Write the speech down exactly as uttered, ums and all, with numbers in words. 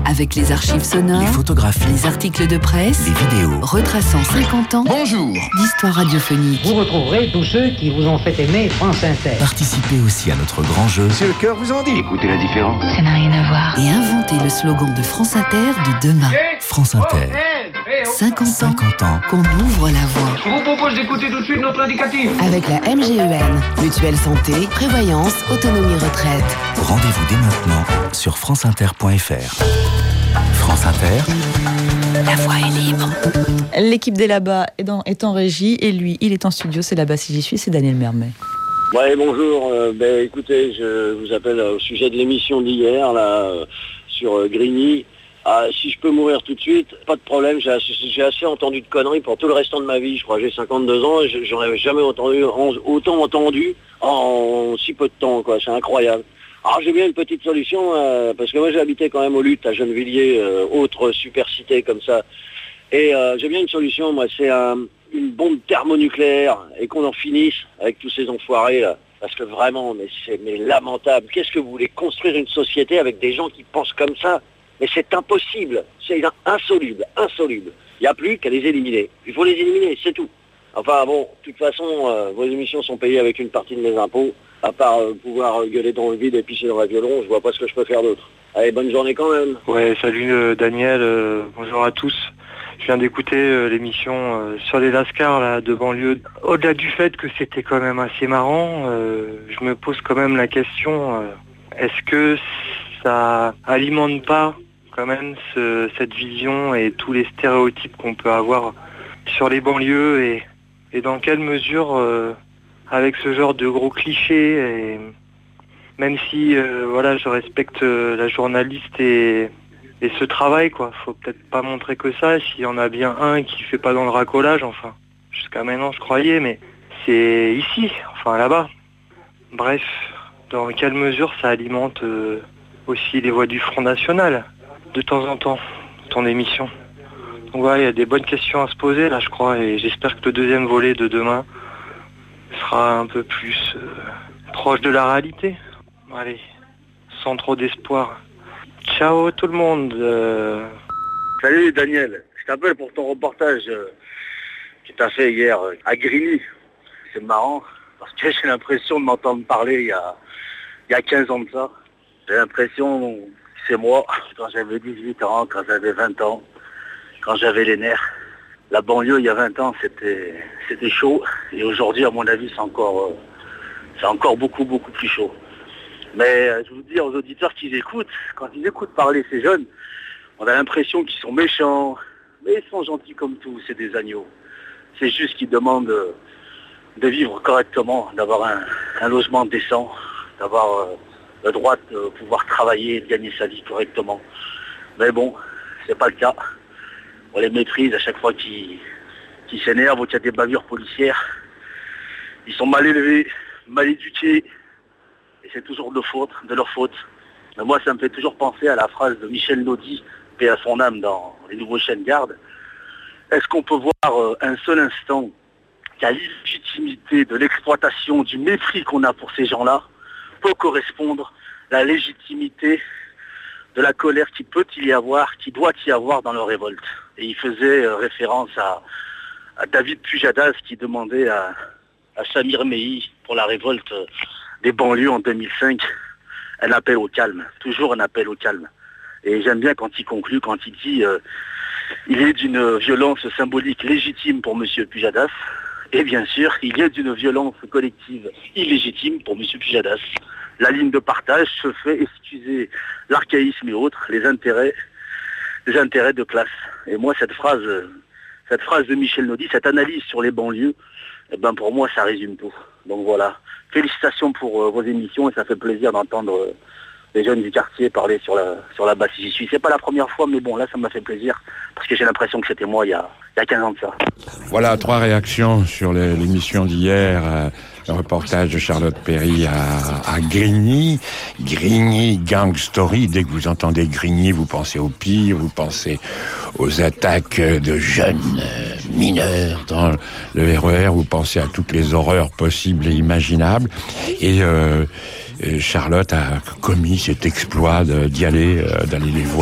avec les archives sonores, les photographies, les articles de presse, les vidéos, retraçant cinquante ans Bonjour d'histoire radiophonique. Vous retrouverez tous ceux qui vous ont fait aimer France Inter. Participez aussi à notre grand jeu. Si le cœur vous en dit, écoutez la différence. Ça n'a rien à voir. Et inventez le slogan de France Inter de demain. France Inter. cinquante ans cinquante ans. qu'on ouvre la voie. Je vous propose d'écouter tout de suite notre indicatif. Avec la M G E N, mutuelle santé, prévoyance, autonomie retraite. Rendez-vous dès maintenant sur franceinter point f r. France Inter. La voie est libre. L'équipe des là-bas est, dans, est en régie et lui, il est en studio. C'est là-bas si j'y suis, c'est Daniel Mermet. Ouais, bonjour. Euh, ben, écoutez, je vous appelle au sujet de l'émission d'hier, là, euh, sur euh, Grigny. Ah, si je peux mourir tout de suite, pas de problème. J'ai assez, j'ai assez entendu de conneries pour tout le restant de ma vie. Je crois que j'ai cinquante-deux ans et j'en avais jamais entendu, en, autant entendu en, en si peu de temps, quoi. C'est incroyable. Alors j'ai bien une petite solution, euh, parce que moi j'ai habité quand même au Lutte, à Gennevilliers, euh, autre super cité comme ça. Et euh, j'ai bien une solution, moi, c'est un, une bombe thermonucléaire et qu'on en finisse avec tous ces enfoirés là. Parce que vraiment, mais c'est mais lamentable. Qu'est-ce que vous voulez construire une société avec des gens qui pensent comme ça? Mais c'est impossible, c'est insoluble, insoluble. Il n'y a plus qu'à les éliminer. Il faut les éliminer, c'est tout. Enfin bon, de toute façon, euh, vos émissions sont payées avec une partie de mes impôts. À part euh, pouvoir gueuler dans le vide et pisser dans la violon, je vois pas ce que je peux faire d'autre. Allez, bonne journée quand même. Ouais, salut euh, Daniel, euh, bonjour à tous. Je viens d'écouter euh, l'émission euh, sur les Lascars là, de banlieue. Au-delà du fait que c'était quand même assez marrant, euh, je me pose quand même la question, euh, est-ce que ça alimente pas quand même ce, cette vision et tous les stéréotypes qu'on peut avoir sur les banlieues et, et dans quelle mesure... Euh, avec ce genre de gros clichés, et même si euh, voilà, je respecte euh, la journaliste et, et ce travail, quoi. Faut peut-être pas montrer que ça, s'il y en a bien un qui fait pas dans le racolage, enfin, jusqu'à maintenant je croyais, mais c'est ici, enfin là-bas. Bref, dans quelle mesure ça alimente euh, aussi les voix du Front National, de temps en temps, ton émission. Donc voilà, il y a des bonnes questions à se poser là, je crois, et j'espère que le deuxième volet de demain sera un peu plus euh, proche de la réalité. Allez, sans trop d'espoir. Ciao tout le monde. Euh... Salut Daniel, je t'appelle pour ton reportage euh, que tu as fait hier euh, à Grigny. C'est marrant, parce que j'ai l'impression de m'entendre parler il y a, il y a quinze ans de ça. J'ai l'impression que c'est moi, quand j'avais dix-huit ans, quand j'avais vingt ans, quand j'avais les nerfs. La banlieue, il y a vingt ans, c'était c'était chaud. Et aujourd'hui, à mon avis, c'est encore, euh, c'est encore beaucoup, beaucoup plus chaud. Mais euh, je vous dis aux auditeurs qui écoutent, quand ils écoutent parler ces jeunes, on a l'impression qu'ils sont méchants. Mais ils sont gentils comme tout, c'est des agneaux. C'est juste qu'ils demandent euh, de vivre correctement, d'avoir un, un logement décent, d'avoir euh, le droit de pouvoir travailler et de gagner sa vie correctement. Mais bon, c'est pas le cas. On les méprise à chaque fois qu'ils, qu'ils s'énervent ou qu'il y a des bavures policières. Ils sont mal élevés, mal éduqués, et c'est toujours de faute, de leur faute. Mais moi, ça me fait toujours penser à la phrase de Michel Naudy, paix à son âme, dans Les Nouveaux Chiens de Garde. Est-ce qu'on peut voir un seul instant qu'à l'illégitimité de l'exploitation, du mépris qu'on a pour ces gens-là, peut correspondre la légitimité de la colère qui peut y avoir, qui doit y avoir dans leur révolte. Et il faisait euh, référence à, à David Pujadas qui demandait à, à Samir Mehi pour la révolte euh, des banlieues en deux mille cinq un appel au calme, toujours un appel au calme. Et j'aime bien quand il conclut, quand il dit euh, il est d'une violence symbolique légitime pour M. Pujadas, et bien sûr, il est d'une violence collective illégitime pour M. Pujadas. La ligne de partage se fait, excusez l'archaïsme et autres, les intérêts, les intérêts de classe. Et moi, cette phrase, cette phrase de Michel Naudy, cette analyse sur les banlieues, eh ben pour moi, ça résume tout. Donc voilà. Félicitations pour euh, vos émissions et ça fait plaisir d'entendre euh, les jeunes du quartier parler sur la sur la base si j'y suis. C'est pas la première fois, mais bon, là, ça m'a fait plaisir parce que j'ai l'impression que c'était moi il y a, il y a quinze ans de ça. Voilà, trois réactions sur les, l'émission d'hier. Euh, le reportage de Charlotte Perry à, à Grigny. Grigny, gang story. Dès que vous entendez Grigny, vous pensez au pire, vous pensez aux attaques de jeunes euh, mineurs dans le R E R, vous pensez à toutes les horreurs possibles et imaginables. Et euh, Charlotte a commis cet exploit de, d'y aller, euh, d'aller les voir.